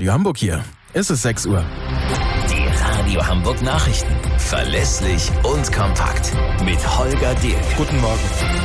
Radio Hamburg hier. Es ist 6 Uhr. Die Radio Hamburg Nachrichten. Verlässlich und kompakt. Mit Holger Dirk. Guten Morgen.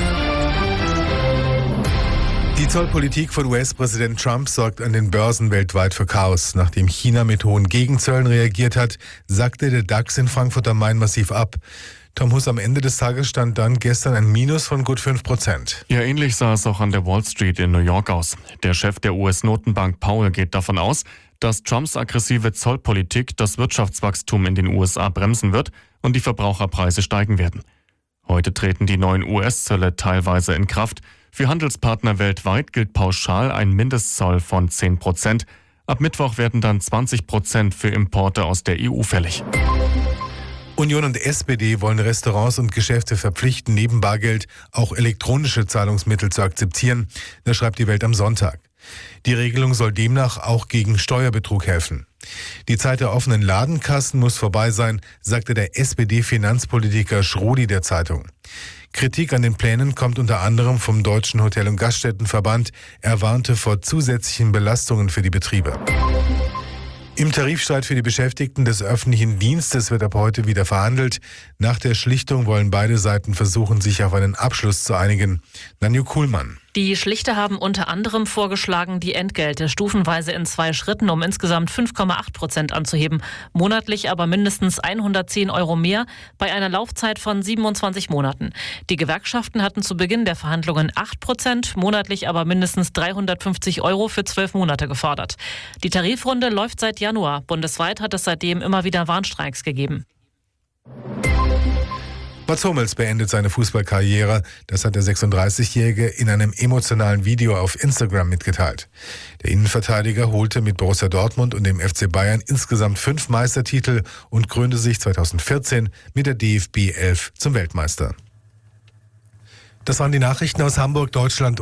Die Zollpolitik von US-Präsident Trump sorgt an den Börsen weltweit für Chaos. Nachdem China mit hohen Gegenzöllen reagiert hat, sackte der DAX in Frankfurt am Main massiv ab. Tom Huss, am Ende des Tages stand dann gestern ein Minus von gut 5%. Ja, ähnlich sah es auch an der Wall Street in New York aus. Der Chef der US-Notenbank Powell geht davon aus, dass Trumps aggressive Zollpolitik das Wirtschaftswachstum in den USA bremsen wird und die Verbraucherpreise steigen werden. Heute treten die neuen US-Zölle teilweise in Kraft. Für Handelspartner weltweit gilt pauschal ein Mindestzoll von 10%. Ab Mittwoch werden dann 20% für Importe aus der EU fällig. Union und SPD wollen Restaurants und Geschäfte verpflichten, neben Bargeld auch elektronische Zahlungsmittel zu akzeptieren. Das schreibt die Welt am Sonntag. Die Regelung soll demnach auch gegen Steuerbetrug helfen. Die Zeit der offenen Ladenkassen muss vorbei sein, sagte der SPD-Finanzpolitiker Schrodi der Zeitung. Kritik an den Plänen kommt unter anderem vom Deutschen Hotel- und Gaststättenverband. Er warnte vor zusätzlichen Belastungen für die Betriebe. Im Tarifstreit für die Beschäftigten des öffentlichen Dienstes wird ab heute wieder verhandelt. Nach der Schlichtung wollen beide Seiten versuchen, sich auf einen Abschluss zu einigen. Nanju Kuhlmann. Die Schlichter haben unter anderem vorgeschlagen, die Entgelte stufenweise in 2 Schritten um insgesamt 5,8% anzuheben. Monatlich aber mindestens 110 € mehr bei einer Laufzeit von 27 Monaten. Die Gewerkschaften hatten zu Beginn der Verhandlungen 8%, monatlich aber mindestens 350 € für 12 Monate gefordert. Die Tarifrunde läuft seit Januar. Bundesweit hat es seitdem immer wieder Warnstreiks gegeben. Mats Hummels beendet seine Fußballkarriere. Das hat der 36-Jährige in einem emotionalen Video auf Instagram mitgeteilt. Der Innenverteidiger holte mit Borussia Dortmund und dem FC Bayern insgesamt 5 Meistertitel und krönte sich 2014 mit der DFB 11 zum Weltmeister. Das waren die Nachrichten aus Hamburg, Deutschland